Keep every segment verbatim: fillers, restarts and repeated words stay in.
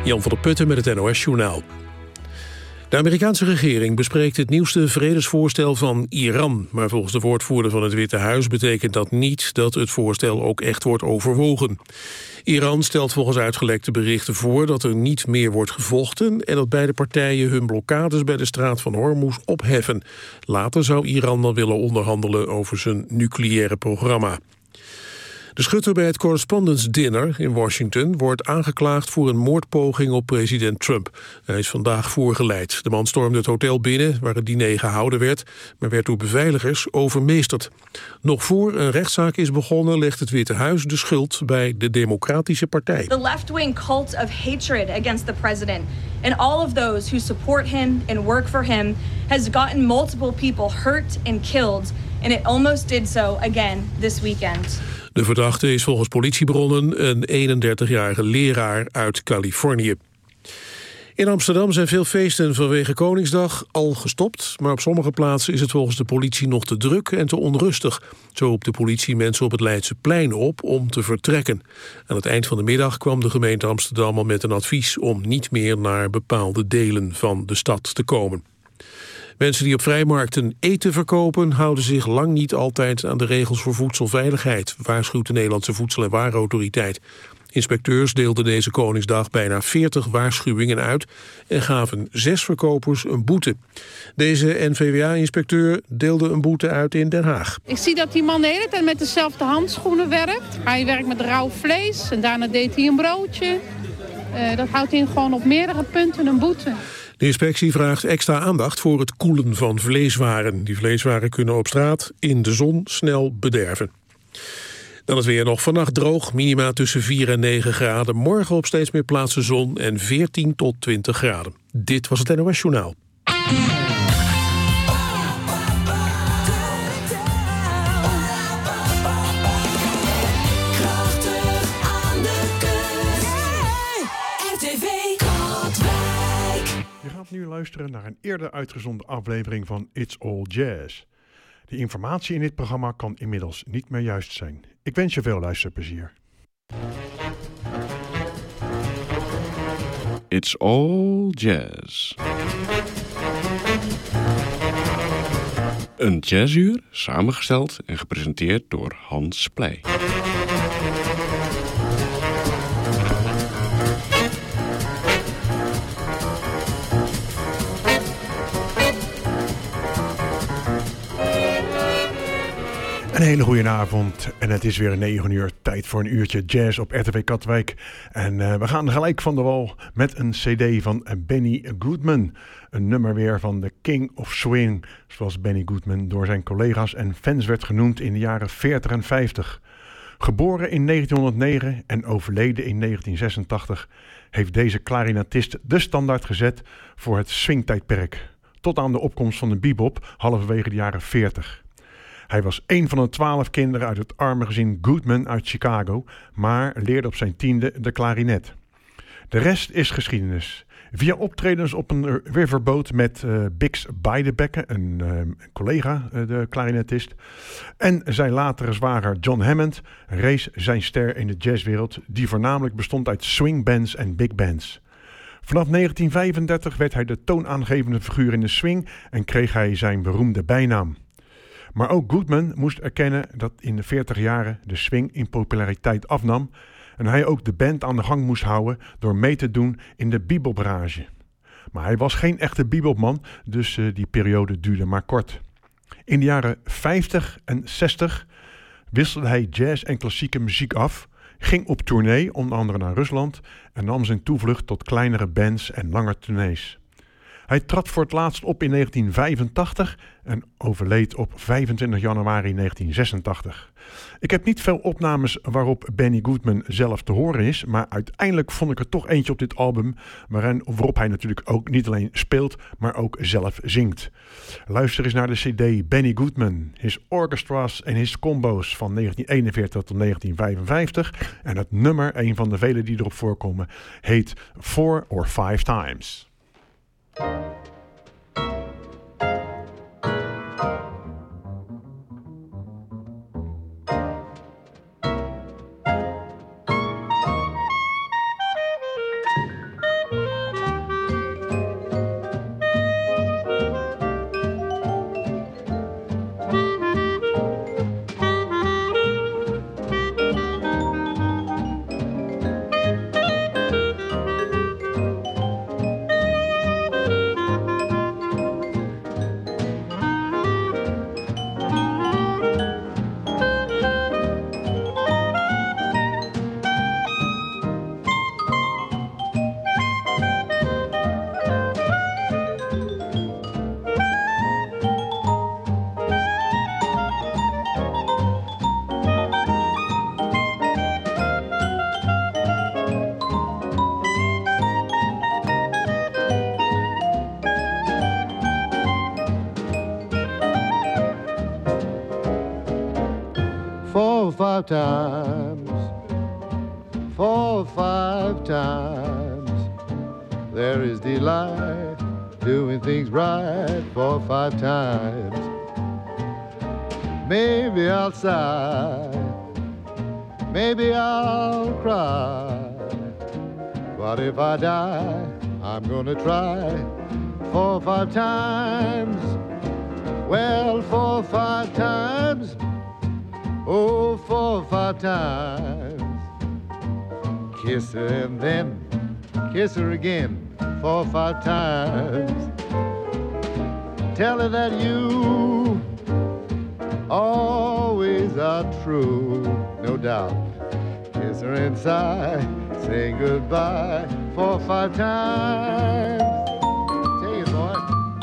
Jan van der Putten met het N O S-journaal. De Amerikaanse regering bespreekt het nieuwste vredesvoorstel van Iran. Maar volgens de woordvoerder van het Witte Huis betekent dat niet dat het voorstel ook echt wordt overwogen. Iran stelt volgens uitgelekte berichten voor dat er niet meer wordt gevochten en dat beide partijen hun blokkades bij de straat van Hormuz opheffen. Later zou Iran dan willen onderhandelen over zijn nucleaire programma. De schutter bij het Correspondents' Dinner in Washington wordt aangeklaagd voor een moordpoging op president Trump. Hij is vandaag voorgeleid. De man stormde het hotel binnen waar het diner gehouden werd, maar werd door beveiligers overmeesterd. Nog voor een rechtszaak is begonnen legt het Witte Huis de schuld bij de Democratische Partij. The left-wing cult of hatred against the president and all of those who support him and work for him has gotten multiple people hurt and killed, and it almost did so again this weekend. De verdachte is volgens politiebronnen een eenendertigjarige leraar uit Californië. In Amsterdam zijn veel feesten vanwege Koningsdag al gestopt, maar op sommige plaatsen is het volgens de politie nog te druk en te onrustig. Zo roept de politie mensen op het Leidseplein op om te vertrekken. Aan het eind van de middag kwam de gemeente Amsterdam al met een advies om niet meer naar bepaalde delen van de stad te komen. Mensen die op vrijmarkten eten verkopen houden zich lang niet altijd aan de regels voor voedselveiligheid, waarschuwt de Nederlandse Voedsel- en Warenautoriteit. Inspecteurs deelden deze Koningsdag bijna veertig waarschuwingen uit en gaven zes verkopers een boete. Deze N V W A-inspecteur deelde een boete uit in Den Haag. Ik zie dat die man de hele tijd met dezelfde handschoenen werkt. Hij werkt met rauw vlees en daarna deed hij een broodje. Uh, dat houdt in gewoon op meerdere punten een boete. De inspectie vraagt extra aandacht voor het koelen van vleeswaren. Die vleeswaren kunnen op straat in de zon snel bederven. Dan het weer nog vannacht droog, minima tussen vier en negen graden. Morgen op steeds meer plaatsen zon en veertien tot twintig graden. Dit was het N O S-journaal. Je gaat nu luisteren naar een eerder uitgezonden aflevering van It's All Jazz. De informatie in dit programma kan inmiddels niet meer juist zijn. Ik wens je veel luisterplezier. It's All Jazz. Een jazzuur, samengesteld en gepresenteerd door Hans Pleij. Een hele goede avond en het is weer negen uur, tijd voor een uurtje jazz op R T V Katwijk. En uh, we gaan gelijk van de wal met een cd van Benny Goodman. Een nummer weer van de King of Swing, zoals Benny Goodman door zijn collega's en fans werd genoemd in de jaren veertig en vijftig. Geboren in negentienhonderdnegen en overleden in negentien zesentachtig... heeft deze klarinetist de standaard gezet voor het swingtijdperk, tot aan de opkomst van de bebop halverwege de jaren veertig. Hij was een van de twaalf kinderen uit het arme gezin Goodman uit Chicago, maar leerde op zijn tiende de klarinet. De rest is geschiedenis. Via optredens op een riverboat met uh, Bix Beiderbecke, een uh, collega, uh, de klarinetist, en zijn latere zwager John Hammond rees zijn ster in de jazzwereld, die voornamelijk bestond uit swingbands en big bands. Vanaf negentien vijfendertig werd hij de toonaangevende figuur in de swing en kreeg hij zijn beroemde bijnaam. Maar ook Goodman moest erkennen dat in de veertig jaren de swing in populariteit afnam en hij ook de band aan de gang moest houden door mee te doen in de beboprage. Maar hij was geen echte bebopman, dus uh, die periode duurde maar kort. In de jaren vijftig en zestig wisselde hij jazz en klassieke muziek af, ging op tournee, onder andere naar Rusland, en nam zijn toevlucht tot kleinere bands en lange tournees. Hij trad voor het laatst op in negentien vijfentachtig en overleed op vijfentwintig januari negentien zesentachtig. Ik heb niet veel opnames waarop Benny Goodman zelf te horen is, maar uiteindelijk vond ik er toch eentje op dit album waarin, waarop hij natuurlijk ook niet alleen speelt, maar ook zelf zingt. Luister eens naar de cd Benny Goodman, His Orchestras en His Combos van negentien eenenveertig tot negentien vijfenvijftig. En het nummer, een van de vele die erop voorkomen, heet Four or Five Times. five times, four, five times. There is delight doing things right, four, five times. Maybe I'll sigh, maybe I'll cry, but if I die, I'm gonna try four, five times. Well, four, five times. Oh, four, five times. Kiss her and then kiss her again, four, five times. Tell her that you always are true, no doubt. Kiss her and sigh, say goodbye, four, five times. Take it, boy.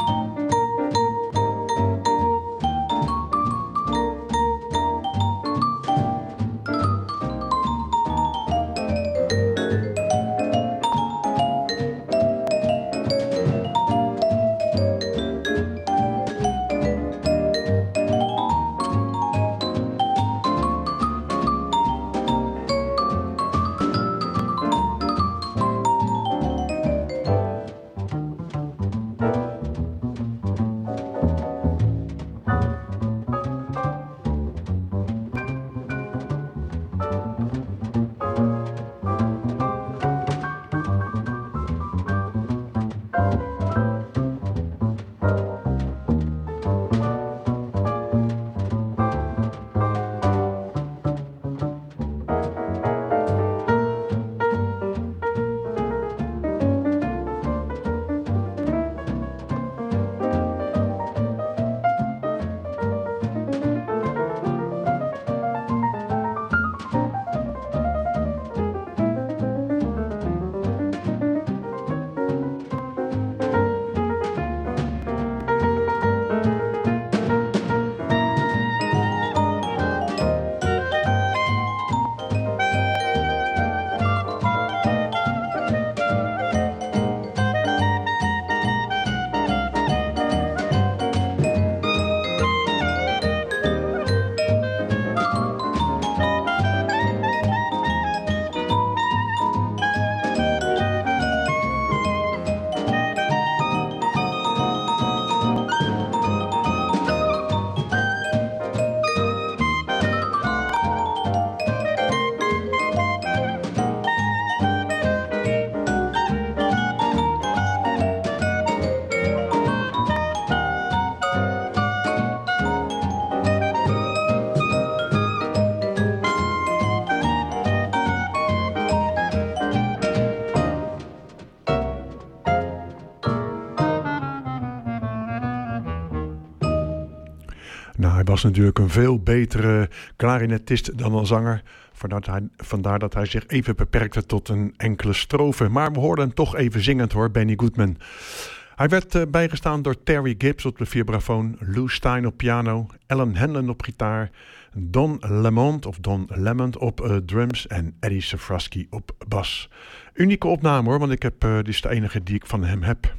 Nou, hij was natuurlijk een veel betere klarinetist dan een zanger. Vandaar dat, hij, vandaar dat hij zich even beperkte tot een enkele strofe. Maar we hoorden hem toch even zingend hoor, Benny Goodman. Hij werd uh, bijgestaan door Terry Gibbs op de vibrafoon, Lou Stein op piano, Alan Hanlon op gitaar, Don Lemond of Don Lemond op uh, drums en Eddie Safraski op bas. Unieke opname hoor, want ik heb, uh, dit is de enige die ik van hem heb.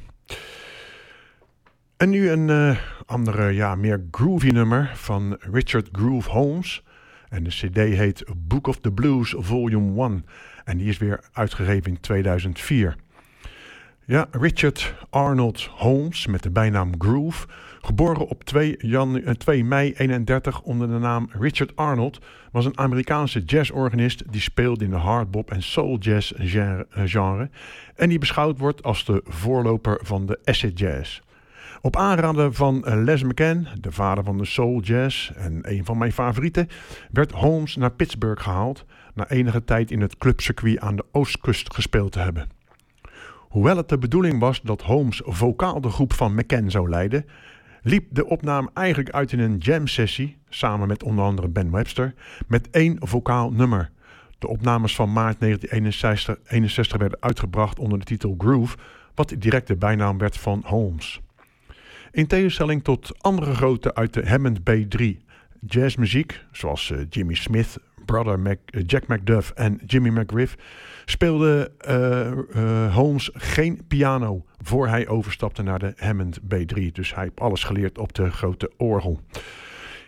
En nu een uh, andere, ja, meer groovy nummer van Richard Groove Holmes. En de cd heet Book of the Blues Volume één. En die is weer uitgegeven in tweeduizend vier. Ja, Richard Arnold Holmes met de bijnaam Groove. Geboren op twee mei eenendertig onder de naam Richard Arnold, was een Amerikaanse jazzorganist die speelde in de hardbop en soul jazz genre. En die beschouwd wordt als de voorloper van de acid jazz. Op aanraden van Les McCann, de vader van de soul jazz en een van mijn favorieten, werd Holmes naar Pittsburgh gehaald na enige tijd in het clubcircuit aan de oostkust gespeeld te hebben. Hoewel het de bedoeling was dat Holmes vocaal de groep van McCann zou leiden, liep de opname eigenlijk uit in een jam sessie, samen met onder andere Ben Webster, met één vocaal nummer. De opnames van maart negentien eenenzestig werden uitgebracht onder de titel Groove, wat direct de bijnaam werd van Holmes. In tegenstelling tot andere groten uit de Hammond B drie jazzmuziek, zoals uh, Jimmy Smith, Brother Mac, uh, Jack McDuff en Jimmy McGriff, speelde uh, uh, Holmes geen piano voor hij overstapte naar de Hammond B drie. Dus hij heeft alles geleerd op de grote orgel.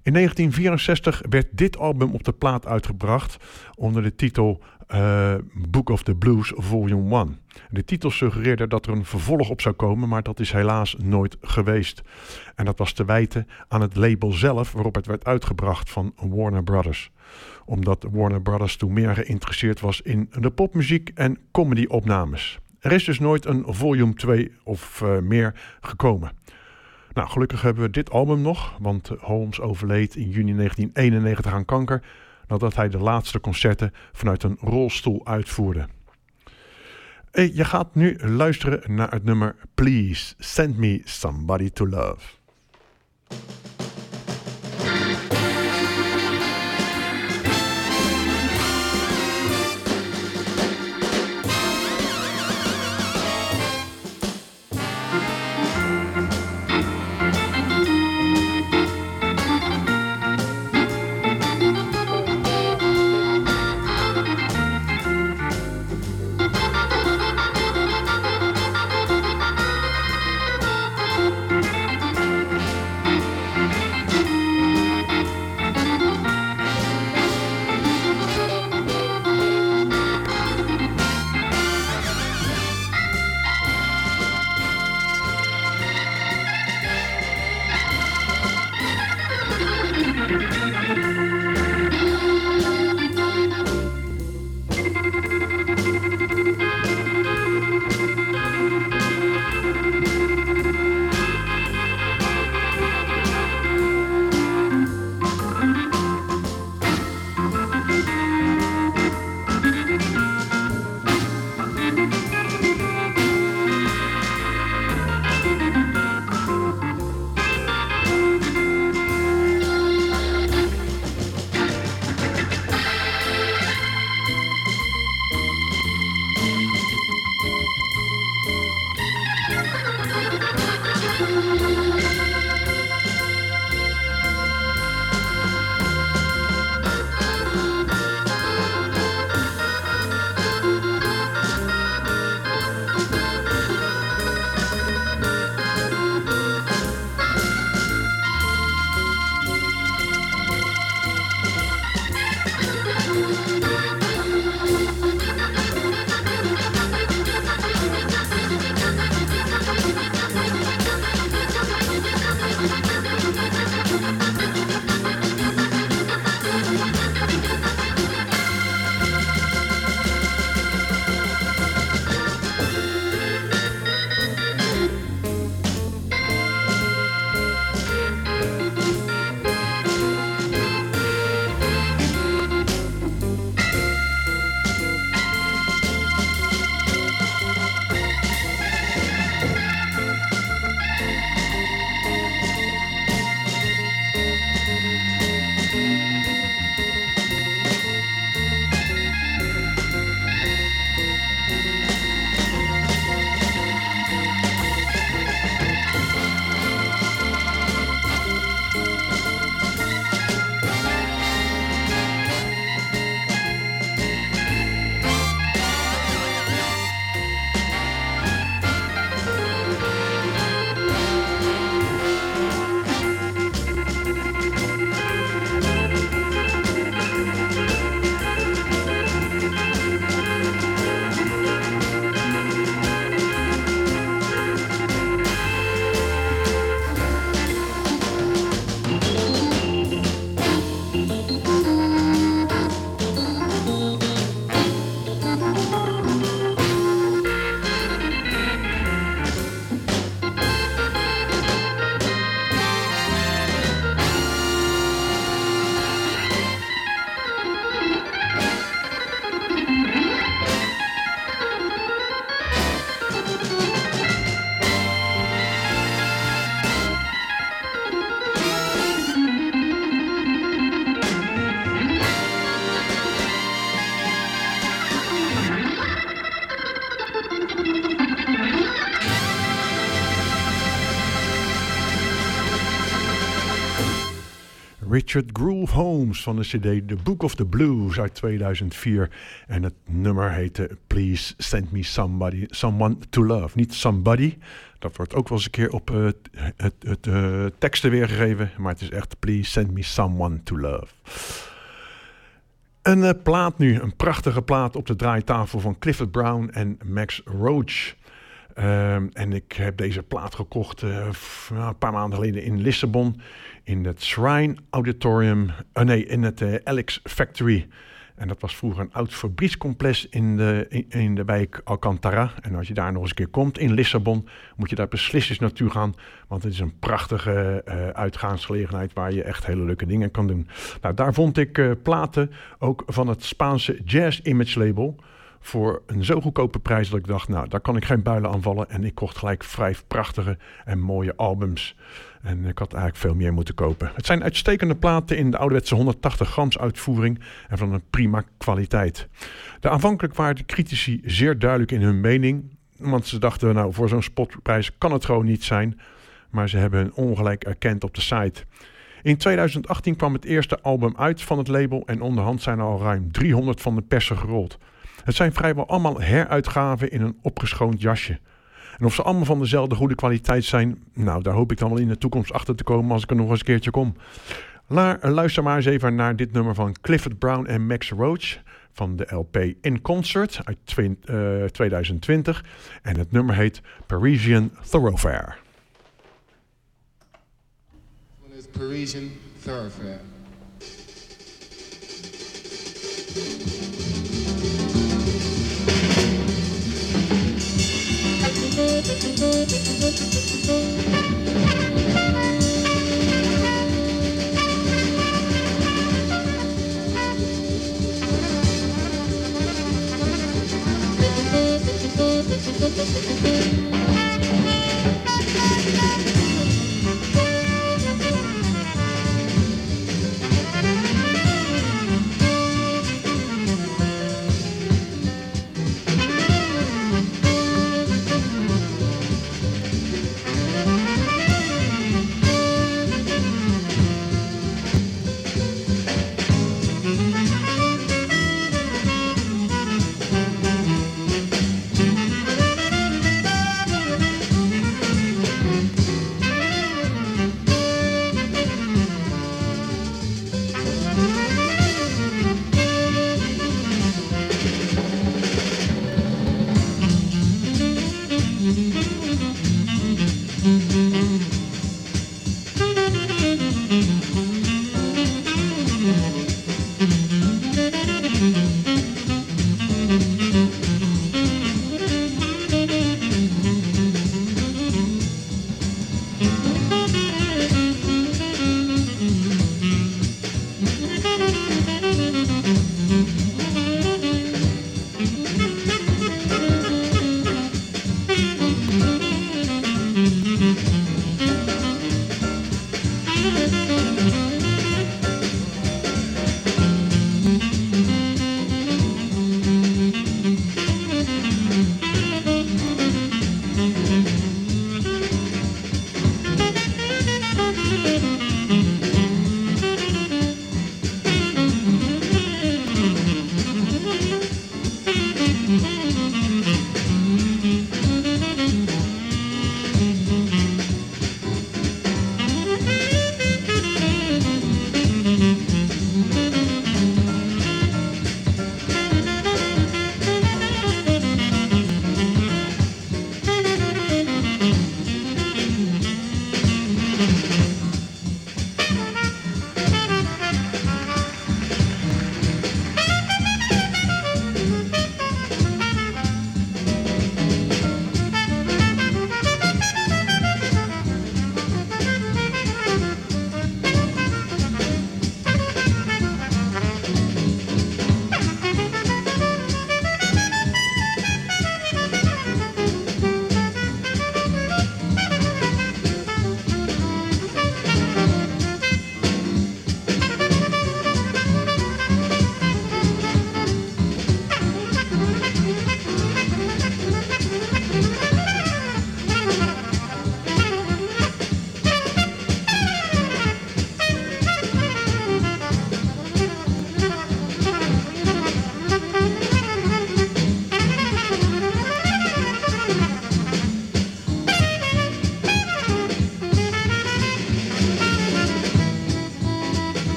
In negentien vierenzestig werd dit album op de plaat uitgebracht onder de titel uh, Book of the Blues Volume één. De titel suggereerde dat er een vervolg op zou komen, maar dat is helaas nooit geweest. En dat was te wijten aan het label zelf waarop het werd uitgebracht van Warner Brothers. Omdat Warner Brothers toen meer geïnteresseerd was in de popmuziek en comedy-opnames. Er is dus nooit een volume twee of uh, meer gekomen. Nou, gelukkig hebben we dit album nog, want Holmes overleed in juni negentien eenennegentig aan kanker, nadat hij de laatste concerten vanuit een rolstoel uitvoerde. Hey, je gaat nu luisteren naar het nummer Please Send Me Somebody to Love. Richard Groove Holmes van de cd The Book of the Blues uit tweeduizend vier. En het nummer heette Please Send Me Somebody, Someone to Love. Niet Somebody, Dat wordt ook wel eens een keer op uh, het, het uh, teksten weergegeven. Maar het is echt Please Send Me Someone to Love. Een uh, plaat nu. Een prachtige plaat op de draaitafel van Clifford Brown en Max Roach. Uh, en ik heb deze plaat gekocht uh, een paar maanden geleden in Lissabon. In het Shrine Auditorium. Uh, nee, in het uh, Alex Factory. En dat was vroeger een oud fabriekscomplex in de, in, in de wijk Alcantara. En als je daar nog eens een keer komt in Lissabon, moet je daar beslist eens naartoe gaan. Want het is een prachtige uh, uitgaansgelegenheid waar je echt hele leuke dingen kan doen. Nou, daar vond ik uh, platen ook van het Spaanse Jazz Image label. Voor een zo goedkope prijs dat ik dacht, nou, daar kan ik geen builen aan vallen. En ik kocht gelijk vijf prachtige en mooie albums. En ik had eigenlijk veel meer moeten kopen. Het zijn uitstekende platen in de ouderwetse honderdtachtig grams uitvoering en van een prima kwaliteit. De aanvankelijk waren de critici zeer duidelijk in hun mening. Want ze dachten, nou, voor zo'n spotprijs kan het gewoon niet zijn. Maar ze hebben hun ongelijk erkend op de site. In tweeduizend achttien kwam het eerste album uit van het label en onderhand zijn er al ruim driehonderd van de persen gerold. Het zijn vrijwel allemaal heruitgaven in een opgeschoond jasje. En of ze allemaal van dezelfde goede kwaliteit zijn, nou, daar hoop ik dan wel in de toekomst achter te komen als ik er nog eens een keertje kom. La, luister maar eens even naar dit nummer van Clifford Brown en Max Roach van de L P In Concert uit tweeduizend twintig. En het nummer heet Parisian Thoroughfare. Parisian Thoroughfare.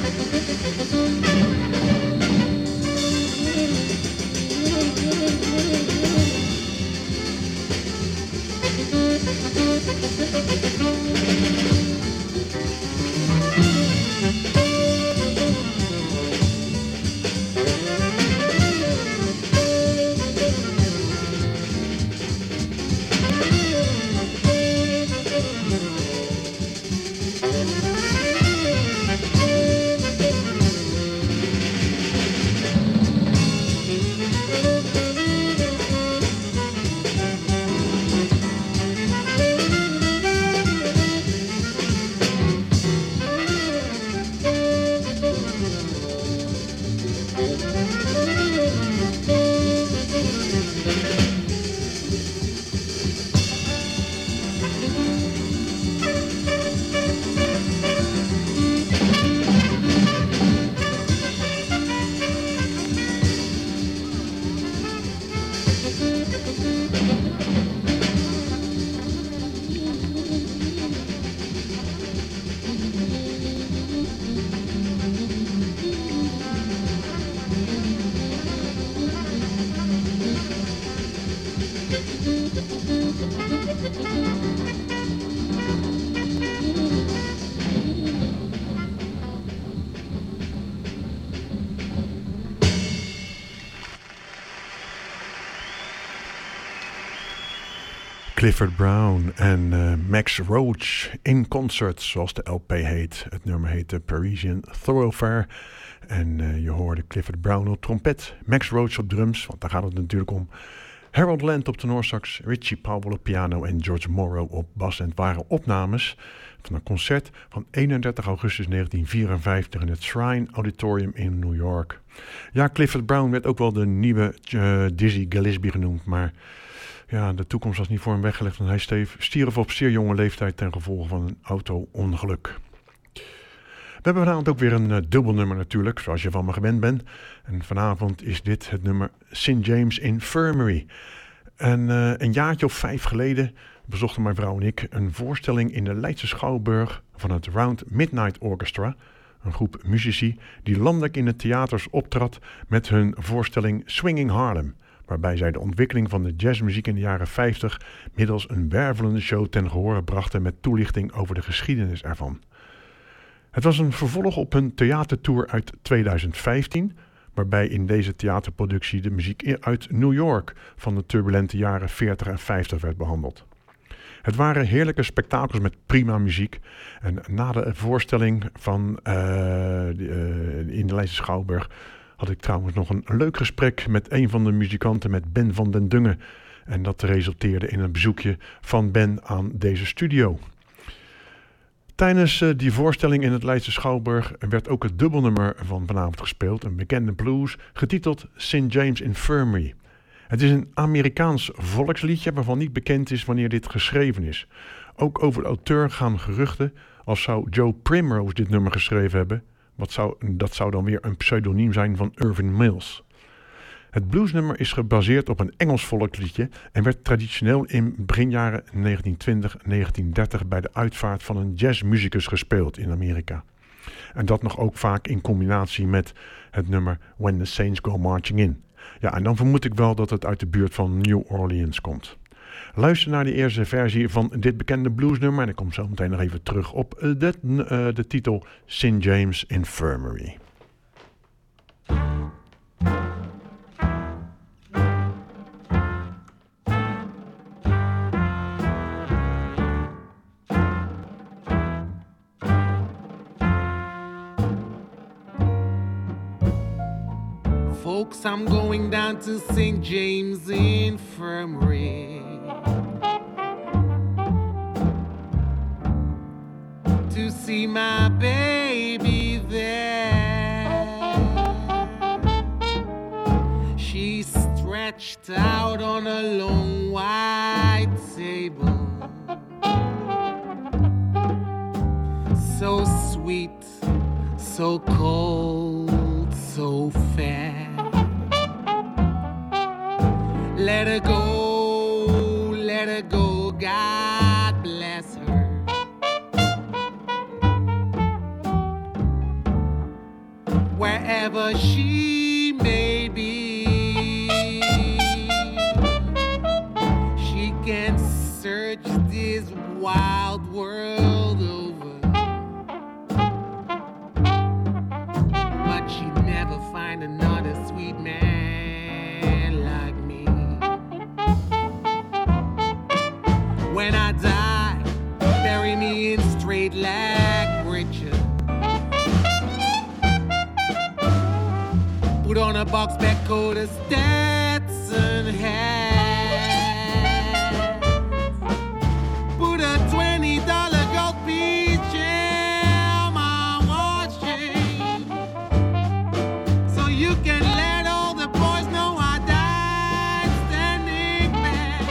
Clifford Brown en uh, Max Roach in concert, zoals de L P heet. Het nummer heet The Parisian Thoroughfare. En uh, je hoorde Clifford Brown op trompet, Max Roach op drums, want daar gaat het natuurlijk om. Harold Land op tenorsax, Richie Powell op piano en George Morrow op bas. En het waren opnames van een concert van eenendertig augustus negentien vierenvijftig in het Shrine Auditorium in New York. Ja, Clifford Brown werd ook wel de nieuwe uh, Dizzy Gillespie genoemd, maar ja, de toekomst was niet voor hem weggelegd. En hij steef, stierf op zeer jonge leeftijd ten gevolge van een auto-ongeluk. We hebben vanavond ook weer een uh, dubbelnummer natuurlijk, zoals je van me gewend bent. En vanavond is dit het nummer Saint James Infirmary. En uh, een jaartje of vijf geleden bezochten mijn vrouw en ik een voorstelling in de Leidse Schouwburg van het Round Midnight Orchestra. Een groep muzici die landelijk in de theaters optrad met hun voorstelling Swinging Harlem, waarbij zij de ontwikkeling van de jazzmuziek in de jaren vijftig middels een wervelende show ten gehore brachten met toelichting over de geschiedenis ervan. Het was een vervolg op hun theatertour uit tweeduizend vijftien, waarbij in deze theaterproductie de muziek uit New York van de turbulente jaren veertig en vijftig werd behandeld. Het waren heerlijke spektakels met prima muziek. En na de voorstelling van, uh, de, uh, in de Leidse Schouwburg had ik trouwens nog een leuk gesprek met een van de muzikanten, met Ben van den Dungen. En dat resulteerde in een bezoekje van Ben aan deze studio. Tijdens uh, die voorstelling in het Leidse Schouwburg werd ook het dubbelnummer van vanavond gespeeld, een bekende blues, getiteld Saint James Infirmary. Het is een Amerikaans volksliedje waarvan niet bekend is wanneer dit geschreven is. Ook over de auteur gaan geruchten, als zou Joe Primrose dit nummer geschreven hebben. Wat zou, dat zou dan weer een pseudoniem zijn van Irving Mills. Het bluesnummer is gebaseerd op een Engels volksliedje en werd traditioneel in beginjaren negentien twintig negentien dertig bij de uitvaart van een jazzmuzikus gespeeld in Amerika. En dat nog ook vaak in combinatie met het nummer When the Saints Go Marching In. Ja, en dan vermoed ik wel dat het uit de buurt van New Orleans komt. Luister naar de eerste versie van dit bekende bluesnummer en ik kom zo meteen nog even terug op de, uh, de titel Saint James Infirmary. Folks, I'm going down to Saint James Infirmary to see my baby there. She's stretched out on a long white table, so sweet, so cold, so fair. Let her go, let her go, God bless her. wherever she may be. She can search this wild world over, but she'd never find another sweet man like me. When I die, bury me in straight leg breeches. Put on a box back coat, a Stetson hat. Put a twenty dollar gold piece on my watch chain, so you can let all the boys know I died standing back.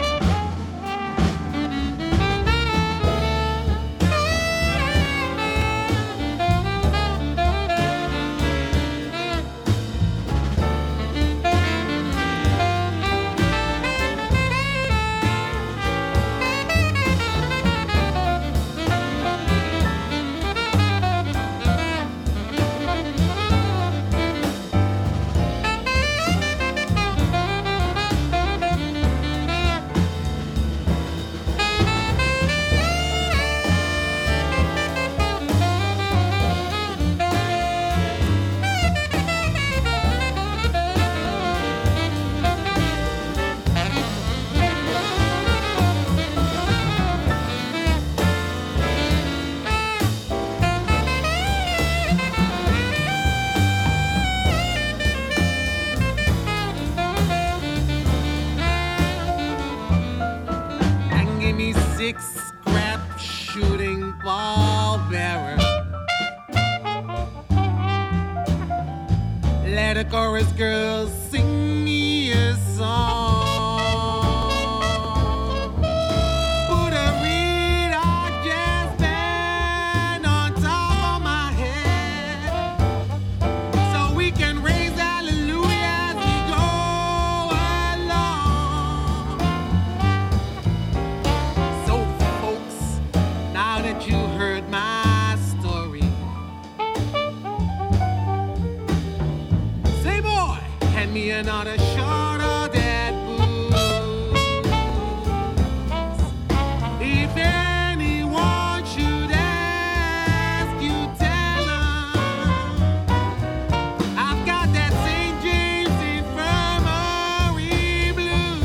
Six scrap shooting ball bearer. Let a chorus girl sing me a song. Put a reed or jazz band on top of my head, so we can raise hallelujah as we go along. Now that you heard my story, say boy, hand me another shot of that booze. If anyone should ask you, tell 'em I've got that Saint James Infirmary blues.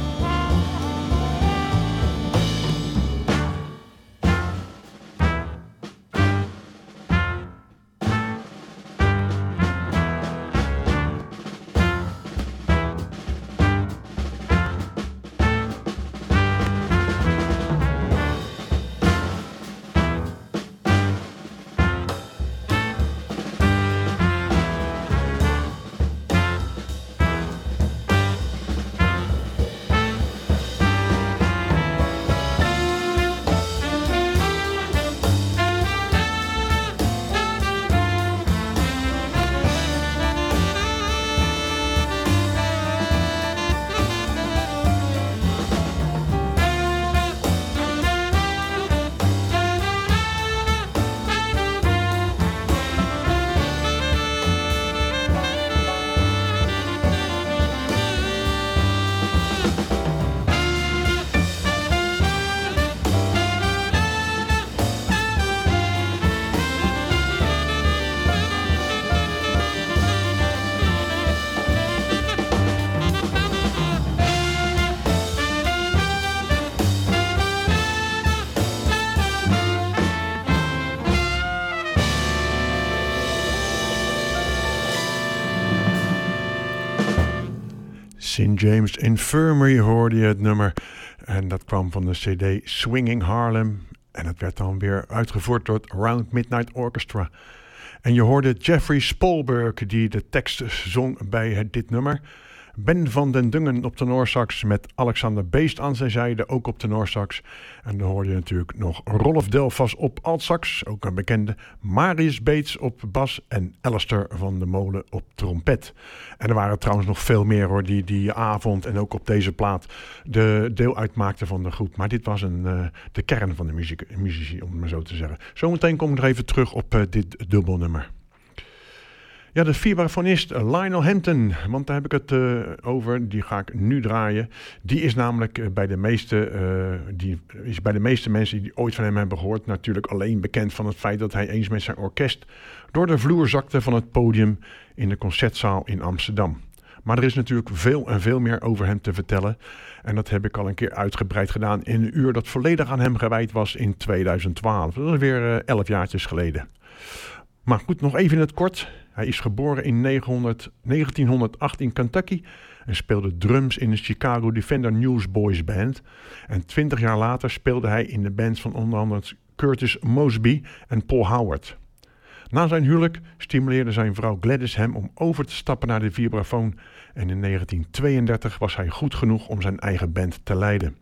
Saint James Infirmary hoorde je het nummer. En dat kwam van de cd Swinging Harlem. En het werd dan weer uitgevoerd door het Round Midnight Orchestra. En je hoorde Jeffrey Spolberg die de tekst zong bij dit nummer. Ben van den Dungen op tenorsax met Alexander Beest aan zijn zijde, ook op tenorsax. En dan hoorde je natuurlijk nog Rolf Delfas op altsax, ook een bekende. Marius Beets op bas en Alistair van de Molen op trompet. En er waren trouwens nog veel meer hoor, die die avond en ook op deze plaat de deel uitmaakten van de groep. Maar dit was een, uh, de kern van de muziek, muzici, om het maar zo te zeggen. Zometeen kom ik nog even terug op uh, dit dubbelnummer. Ja, de vibrafonist Lionel Hampton, want daar heb ik het uh, over, die ga ik nu draaien. Die is namelijk uh, bij, de meeste, uh, die is bij de meeste mensen die ooit van hem hebben gehoord natuurlijk alleen bekend van het feit dat hij eens met zijn orkest door de vloer zakte van het podium in de Concertzaal in Amsterdam. Maar er is natuurlijk veel en veel meer over hem te vertellen. En dat heb ik al een keer uitgebreid gedaan in een uur dat volledig aan hem gewijd was in tweeduizend twaalf. Dat is weer uh, elf jaartjes geleden. Maar goed, nog even in het kort. Hij is geboren in negentienhonderdacht in Kentucky en speelde drums in de Chicago Defender Newsboys Band. En twintig jaar later speelde hij in de bands van onder andere Curtis Mosby en Paul Howard. Na zijn huwelijk stimuleerde zijn vrouw Gladys hem om over te stappen naar de vibrafoon en in negentien tweeëndertig was hij goed genoeg om zijn eigen band te leiden.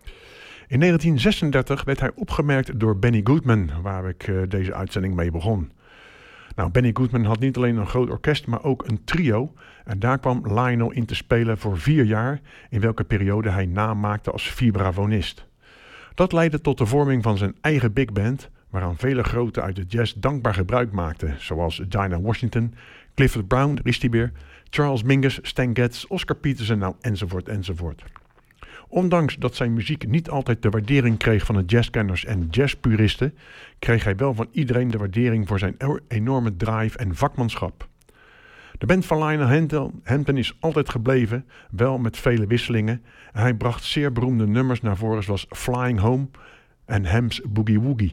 In negentien zesendertig werd hij opgemerkt door Benny Goodman, waar ik uh, deze uitzending mee begon. Nou, Benny Goodman had niet alleen een groot orkest, maar ook een trio. En daar kwam Lionel in te spelen voor vier jaar, in welke periode hij naam maakte als vibrafonist. Dat leidde tot de vorming van zijn eigen big band, waaraan vele groten uit de jazz dankbaar gebruik maakten, zoals Dinah Washington, Clifford Brown, Ristibeer, Charles Mingus, Stan Getz, Oscar Peterson, nou, enzovoort, enzovoort. Ondanks dat zijn muziek niet altijd de waardering kreeg van de jazzkenners en jazzpuristen, kreeg hij wel van iedereen de waardering voor zijn enorme drive en vakmanschap. De band van Lionel Hampton is altijd gebleven, wel met vele wisselingen, en hij bracht zeer beroemde nummers naar voren zoals Flying Home en Ham's Boogie Woogie.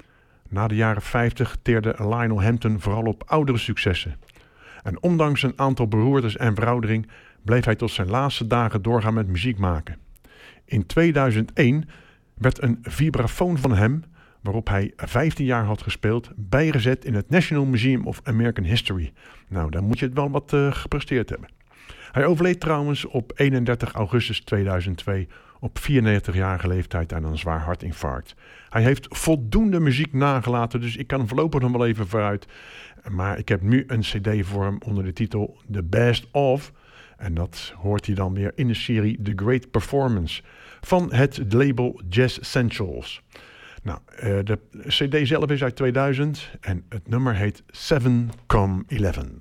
Na de jaren vijftig teerde Lionel Hampton vooral op oudere successen. En ondanks een aantal beroertes en veroudering bleef hij tot zijn laatste dagen doorgaan met muziek maken. In tweeduizend één werd een vibrafoon van hem, waarop hij vijftien jaar had gespeeld, bijgezet in het National Museum of American History. Nou, dan moet je het wel wat uh, gepresteerd hebben. Hij overleed trouwens op eenendertig augustus tweeduizend twee op vierennegentigjarige leeftijd aan een zwaar hartinfarct. Hij heeft voldoende muziek nagelaten, dus ik kan voorlopig nog wel even vooruit. Maar ik heb nu een cd voor hem onder de titel The Best Of. En dat hoort hij dan weer in de serie The Great Performance van het label Jazz Essentials. Nou, de cd zelf is uit tweeduizend en het nummer heet seven come eleven.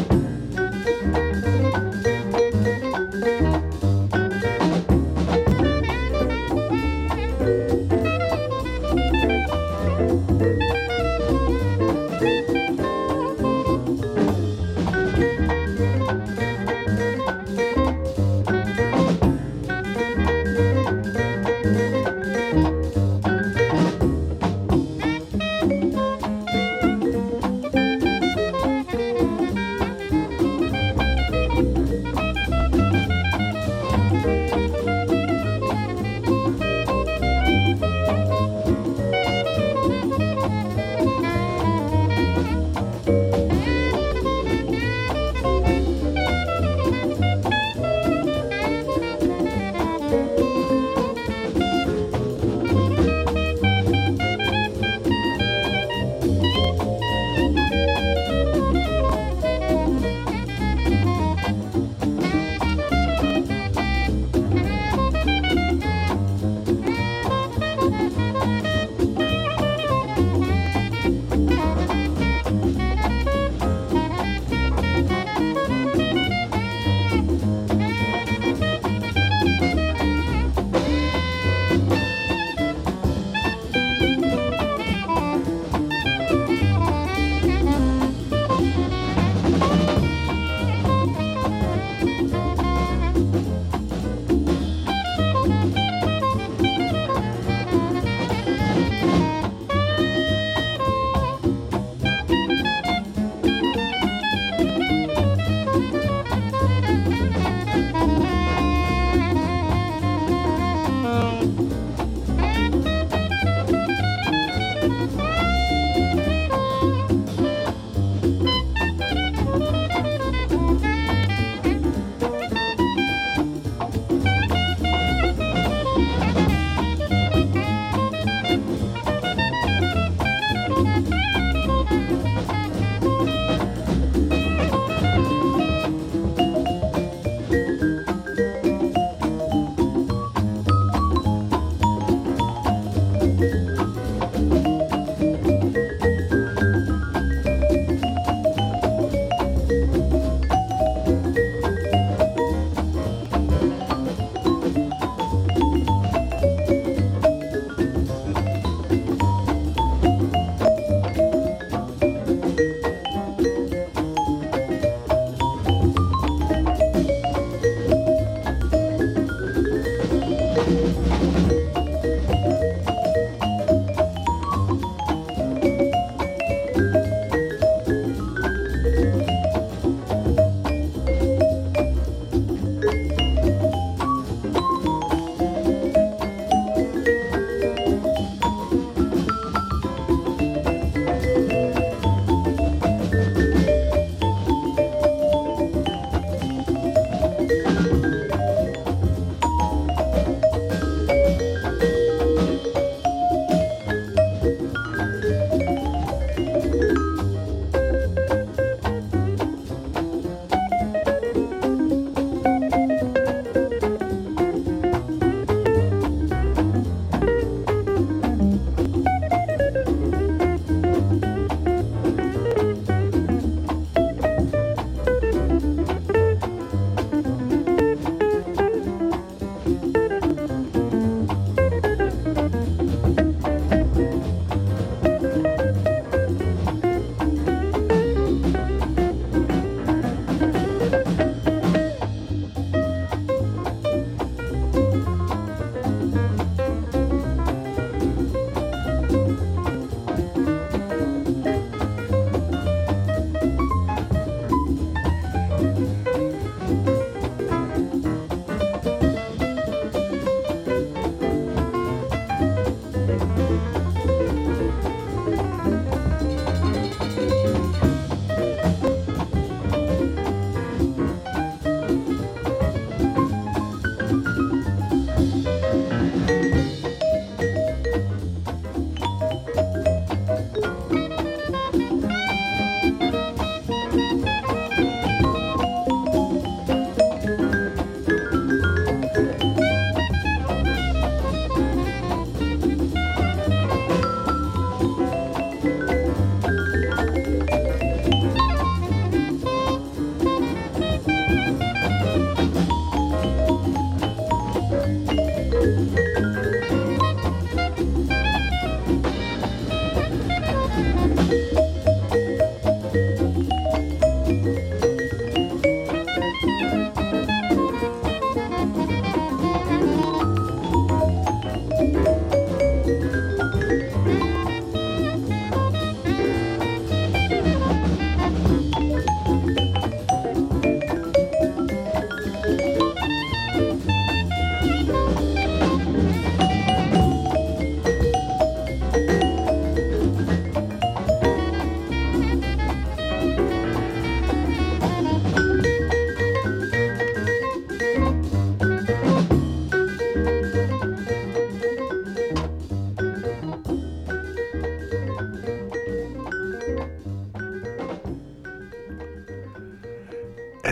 Thank you.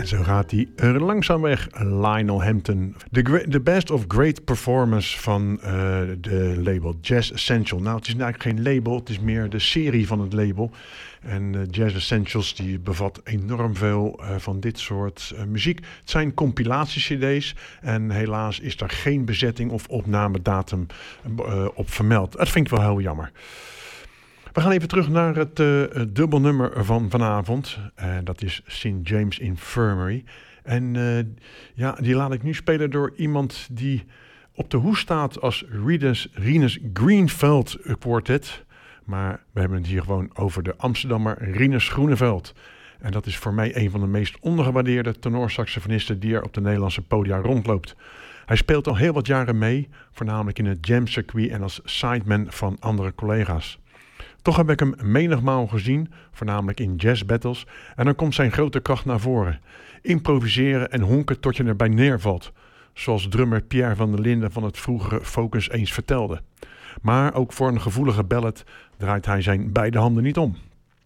En zo gaat hij er langzaam weg, Lionel Hampton. De, the best of great performance van uh, de label Jazz Essential. Nou, het is eigenlijk geen label, het is meer de serie van het label. En uh, Jazz Essentials die bevat enorm veel uh, van dit soort uh, muziek. Het zijn compilatie-cd's en helaas is daar geen bezetting of opnamedatum uh, op vermeld. Dat vind ik wel heel jammer. We gaan even terug naar het uh, dubbelnummer van vanavond. Uh, dat is Saint James Infirmary. En uh, ja, die laat ik nu spelen door iemand die op de hoes staat als Rinus, Rinus Greenveld Quartet. Maar we hebben het hier gewoon over de Amsterdammer Rinus Groeneveld. En dat is voor mij een van de meest ondergewaardeerde tenorsaxofonisten die er op de Nederlandse podia rondloopt. Hij speelt al heel wat jaren mee, voornamelijk in het jamcircuit en als sideman van andere collega's. Toch heb ik hem menigmaal gezien, voornamelijk in jazzbattles, en dan komt zijn grote kracht naar voren. Improviseren en honken tot je erbij neervalt, zoals drummer Pierre van der Linden van het vroegere Focus eens vertelde. Maar ook voor een gevoelige ballad draait hij zijn beide handen niet om.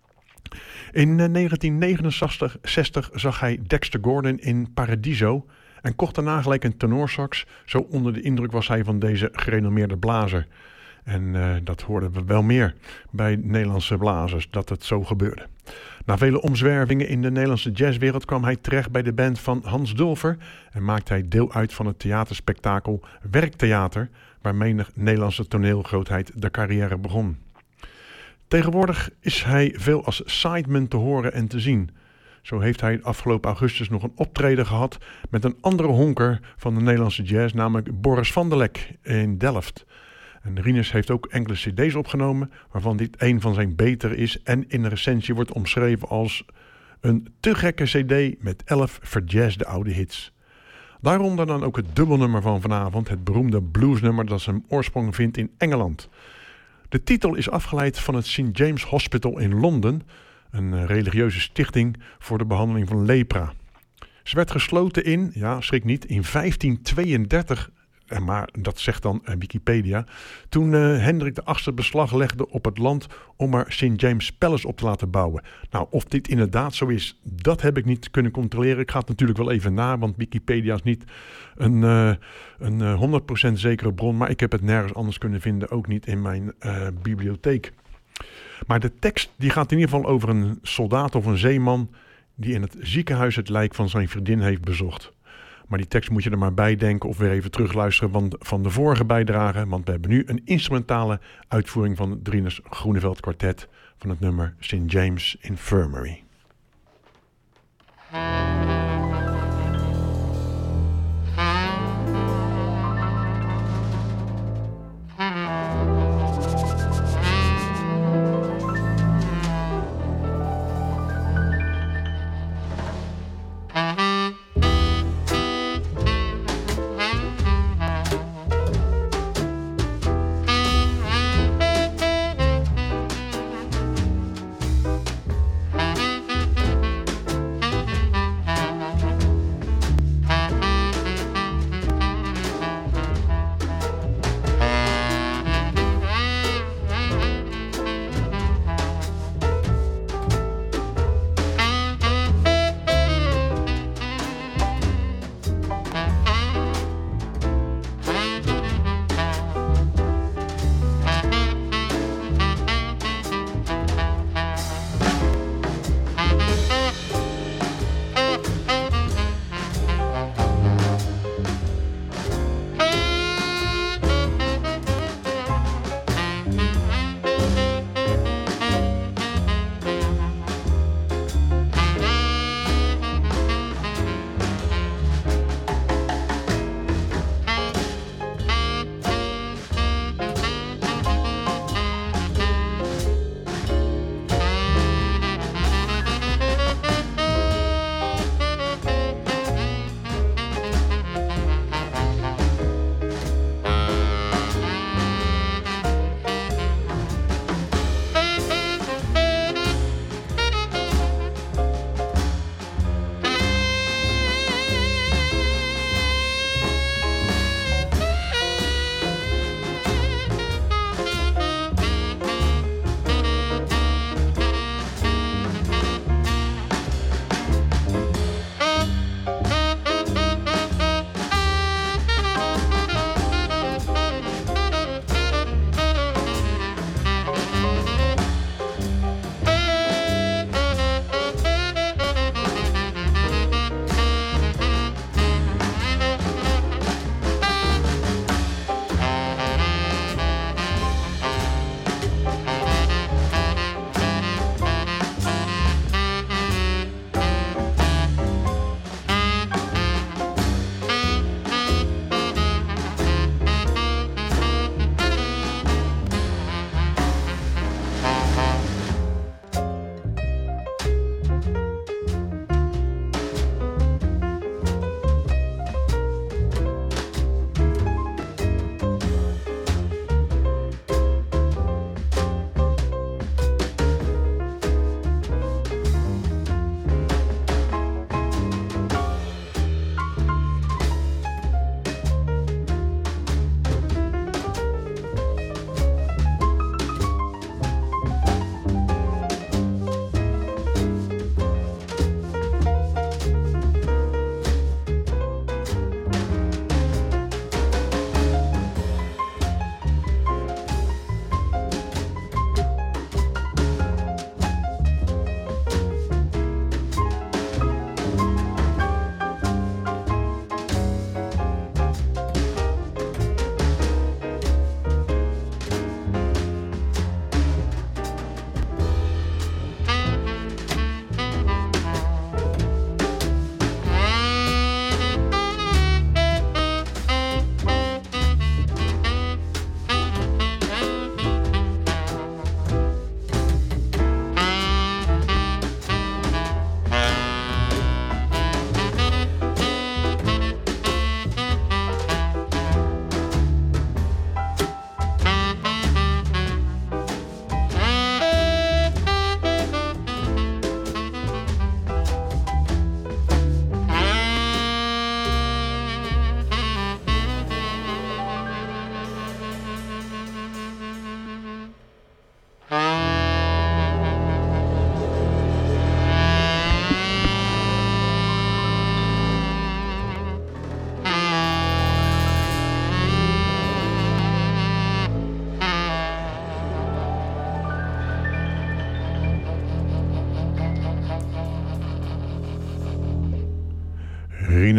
In negentien negenenzestig zag hij Dexter Gordon in Paradiso en kocht daarna gelijk een tenorsax. Zo onder de indruk was hij van deze gerenommeerde blazer. En uh, dat hoorden we wel meer bij Nederlandse blazers, dat het zo gebeurde. Na vele omzwervingen in de Nederlandse jazzwereld kwam hij terecht bij de band van Hans Dulfer en maakte hij deel uit van het theaterspektakel Werktheater, waar menig Nederlandse toneelgrootheid de carrière begon. Tegenwoordig is hij veel als sideman te horen en te zien. Zo heeft hij afgelopen augustus nog een optreden gehad met een andere honker van de Nederlandse jazz, namelijk Boris van der Lek in Delft. En Rinus heeft ook enkele cd's opgenomen, waarvan dit een van zijn betere is en in de recensie wordt omschreven als een te gekke cd met elf verjazzde oude hits. Daaronder dan ook het dubbelnummer van vanavond, het beroemde bluesnummer dat zijn oorsprong vindt in Engeland. De titel is afgeleid van het Saint James Hospital in Londen, een religieuze stichting voor de behandeling van lepra. Ze werd gesloten in, ja schrik niet, in vijftien tweeëndertig, maar dat zegt dan Wikipedia, toen uh, Hendrik de achtste beslag legde op het land om er Saint James Palace op te laten bouwen. Nou, of dit inderdaad zo is, dat heb ik niet kunnen controleren. Ik ga het natuurlijk wel even na, want Wikipedia is niet een, uh, een uh, honderd procent zekere bron, maar ik heb het nergens anders kunnen vinden, ook niet in mijn uh, bibliotheek. Maar de tekst die gaat in ieder geval over een soldaat of een zeeman die in het ziekenhuis het lijk van zijn vriendin heeft bezocht. Maar die tekst moet je er maar bij denken of weer even terugluisteren van de vorige bijdrage. Want we hebben nu een instrumentale uitvoering van het Rinus Groeneveld Quartet van het nummer Saint James Infirmary. Thank you.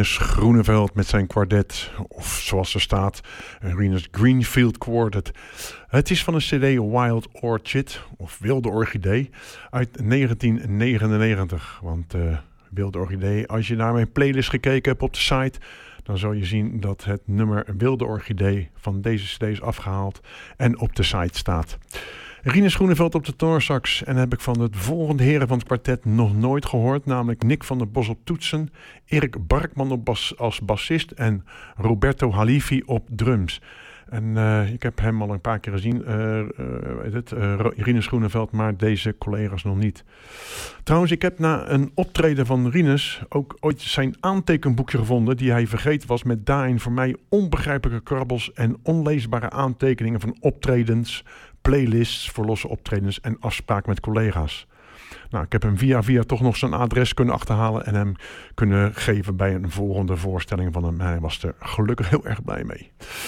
Rinus Groeneveld met zijn kwartet, of zoals er staat, Rinus Greenfield Quartet. Het is van een cd Wild Orchid, of Wilde Orchidee, uit negentien negenennegentig. Want uh, Wilde Orchidee, als je naar mijn playlist gekeken hebt op de site, dan zal je zien dat het nummer Wilde Orchidee van deze cd is afgehaald en op de site staat. Rinus Groeneveld op de tenorsax. En heb ik van het volgende heren van het kwartet nog nooit gehoord. Namelijk Nick van der Bos op toetsen, Erik Barkman op bas, als bassist en Roberto Halifi op drums. En uh, ik heb hem al een paar keer gezien, uh, uh, het, uh, Rinus Groeneveld, maar deze collega's nog niet. Trouwens, ik heb na een optreden van Rinus ook ooit zijn aantekenboekje gevonden die hij vergeten was, met daarin voor mij onbegrijpelijke krabbels en onleesbare aantekeningen van optredens, playlists voor losse optredens en afspraken met collega's. Nou, ik heb hem via via toch nog zijn adres kunnen achterhalen en hem kunnen geven bij een volgende voorstelling van hem. Hij was er gelukkig heel erg blij mee.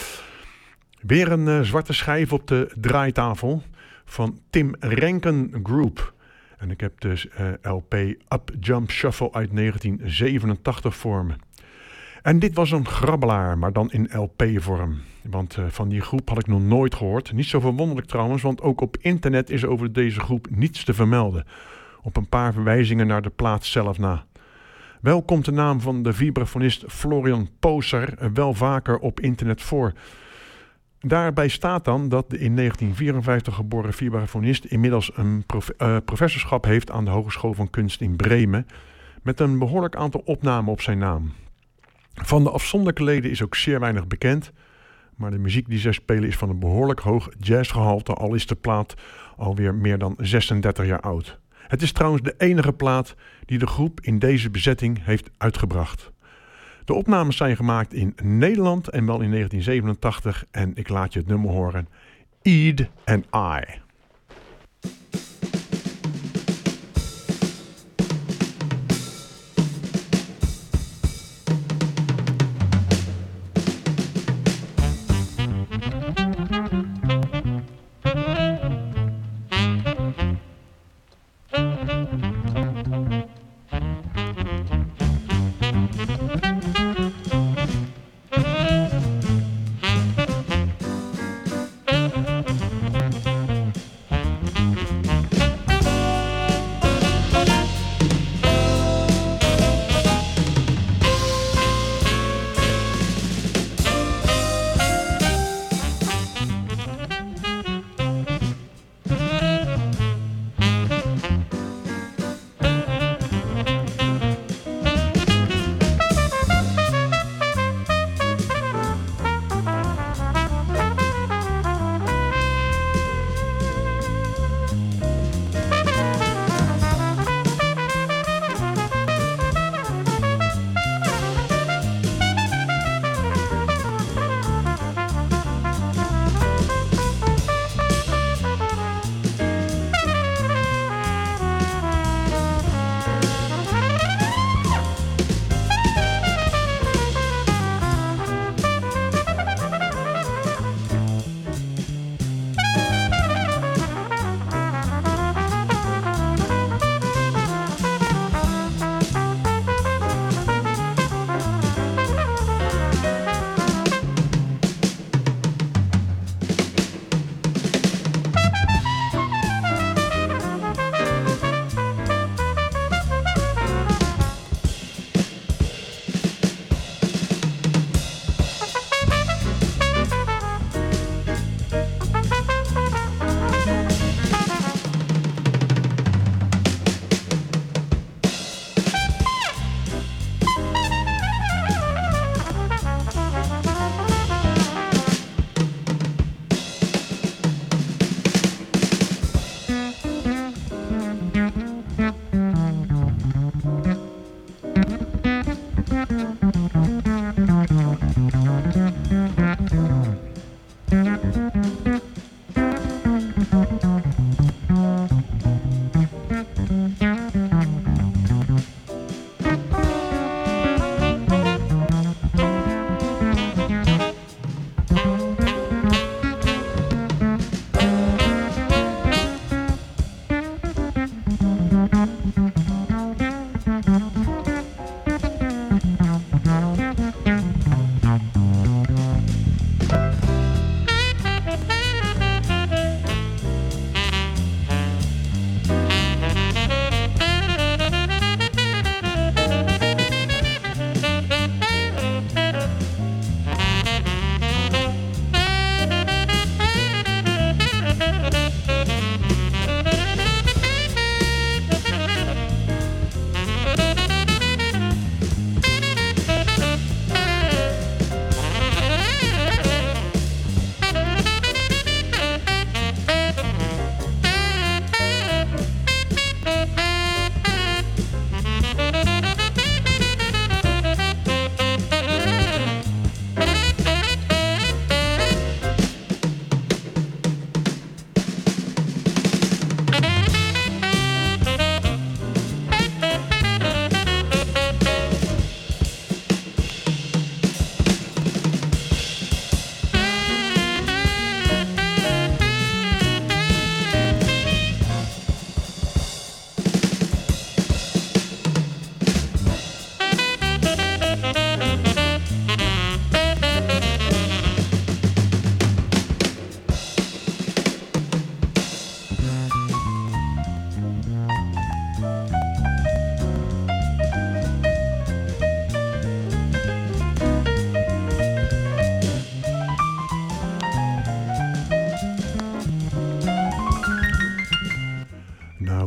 Weer een uh, zwarte schijf op de draaitafel van Tim Renken Group. En ik heb dus uh, L P Up Jump Shuffle uit negentien zevenentachtig voor me. En dit was een grabbelaar, maar dan in L P-vorm. Want uh, van die groep had ik nog nooit gehoord. Niet zo verwonderlijk trouwens, want ook op internet is over deze groep niets te vermelden. Op een paar verwijzingen naar de plaat zelf na. Wel komt de naam van de vibrafonist Florian Poser wel vaker op internet voor. Daarbij staat dan dat de in negentien vierenvijftig geboren vibrafonist inmiddels een prof, uh, professorschap heeft aan de Hogeschool van Kunst in Bremen, met een behoorlijk aantal opnamen op zijn naam. Van de afzonderlijke leden is ook zeer weinig bekend, maar de muziek die zij spelen is van een behoorlijk hoog jazzgehalte, al is de plaat alweer meer dan zesendertig jaar oud. Het is trouwens de enige plaat die de groep in deze bezetting heeft uitgebracht. De opnames zijn gemaakt in Nederland en wel in negentien zevenentachtig en ik laat je het nummer horen. Ede and I.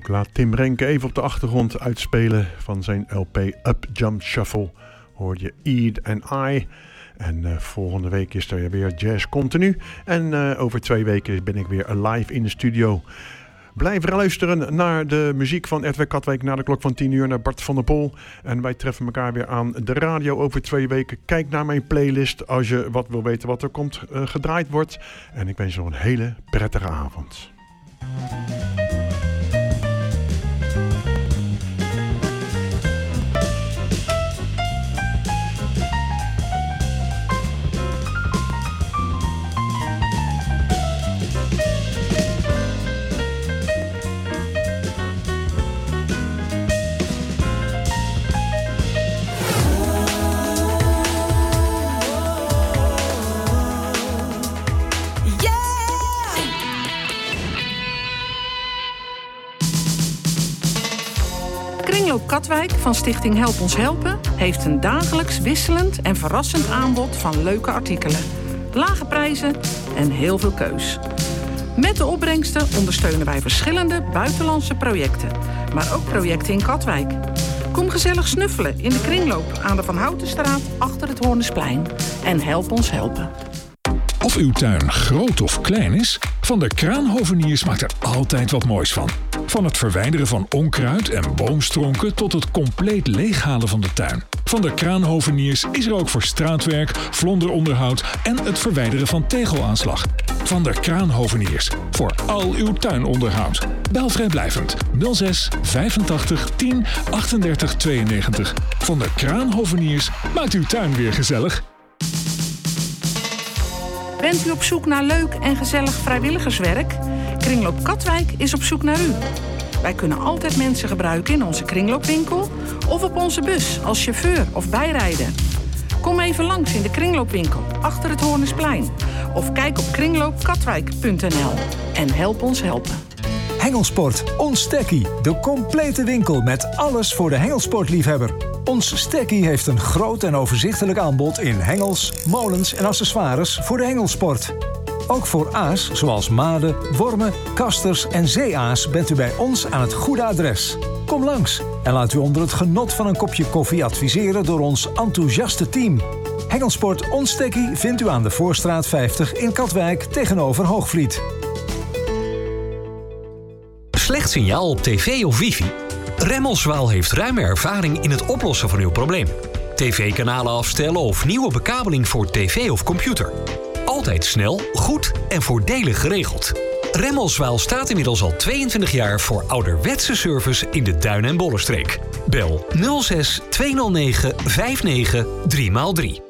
Ik laat Tim Renke even op de achtergrond uitspelen van zijn L P Up Jump Shuffle. Hoor je Eat and I. En uh, volgende week is er weer Jazz Continu. En uh, over twee weken ben ik weer live in de studio. Blijf luisteren naar de muziek van R T W Katwijk na de klok van tien uur naar Bart van der Pol. En wij treffen elkaar weer aan de radio over twee weken. Kijk naar mijn playlist als je wat wil weten wat er komt uh, gedraaid wordt. En ik wens je nog een hele prettige avond. Kringloop Katwijk van Stichting Help Ons Helpen heeft een dagelijks wisselend en verrassend aanbod van leuke artikelen, lage prijzen en heel veel keus. Met de opbrengsten ondersteunen wij verschillende buitenlandse projecten, maar ook projecten in Katwijk. Kom gezellig snuffelen in de kringloop aan de Van Houtenstraat achter het Hoornesplein en help ons helpen. Of uw tuin groot of klein is, Van der Kraanhoveniers maakt er altijd wat moois van. Van het verwijderen van onkruid en boomstronken tot het compleet leeghalen van de tuin. Van der Kraanhoveniers is er ook voor straatwerk, vlonderonderhoud en het verwijderen van tegelaanslag. Van der Kraanhoveniers, voor al uw tuinonderhoud. Bel vrijblijvend nul zes vijfentachtig tien achtendertig tweeënnegentig. Van der Kraanhoveniers maakt uw tuin weer gezellig. Bent u op zoek naar leuk en gezellig vrijwilligerswerk? Kringloop Katwijk is op zoek naar u. Wij kunnen altijd mensen gebruiken in onze kringloopwinkel of op onze bus als chauffeur of bijrijder. Kom even langs in de kringloopwinkel achter het Hoornesplein of kijk op kringloopkatwijk punt n l en help ons helpen. Hengelsport, ons stekkie. De complete winkel met alles voor de hengelsportliefhebber. Ons stekkie heeft een groot en overzichtelijk aanbod in hengels, molens en accessoires voor de hengelsport. Ook voor aas, zoals maden, wormen, kasters en zeeaas bent u bij ons aan het goede adres. Kom langs en laat u onder het genot van een kopje koffie adviseren door ons enthousiaste team. Hengelsport Ons Stekkie vindt u aan de Voorstraat vijftig in Katwijk tegenover Hoogvliet. Slecht signaal op tv of wifi? Remmelswaal heeft ruime ervaring in het oplossen van uw probleem. tv-kanalen afstellen of nieuwe bekabeling voor tv of computer. Altijd snel, goed en voordelig geregeld. Remmelswaal staat inmiddels al tweeëntwintig jaar voor ouderwetse service in de Duin- en Bollenstreek. Bel nul zes tweehonderdnegen vijfennegentig drie maal drie.